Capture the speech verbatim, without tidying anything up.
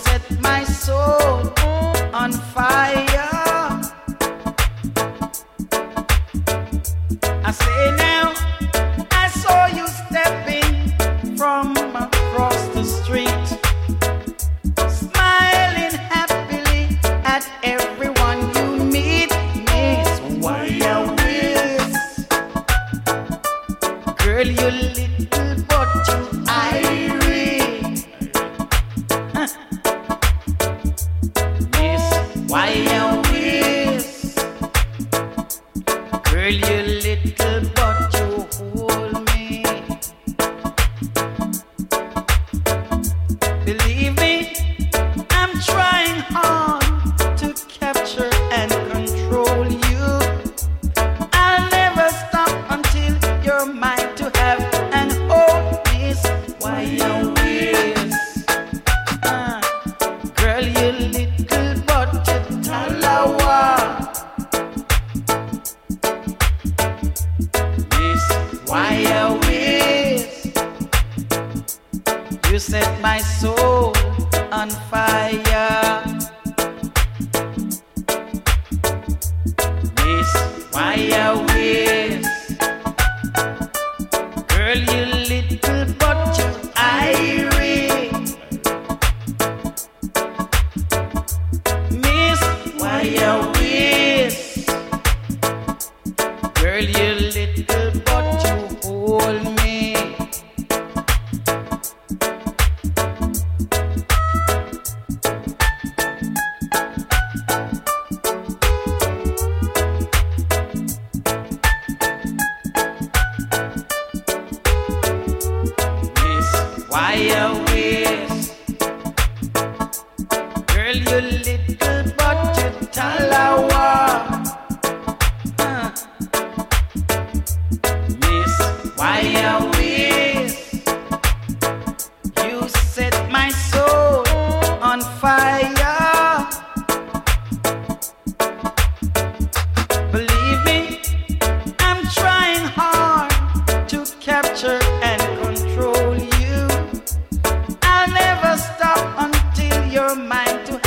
set my soul on fire. I say now, I saw you stepping from across the street, smiling happily at everyone you meet. Miss Wire Wills, girl, you little but you irate. Huh. Miss Wire Wills, girl, you little but you hold me. Believe me, I'm trying hard to capture and control you. I'll never stop until you're mine to have and hold. Miss Wire Wills, uh, girl, you little but you talawa. Miss Wire Wills, you set my soul on fire. Miss Wire Wills, girl, you little but you irate. Miss Wire Wills, girl, you little but you hold me. Miss Wire Wills, girl, you little but you talawa. Huh. Miss Wire Wills, you set my soul on fire. Believe me, I'm trying hard to capture and control you. I'll never stop until you're mine to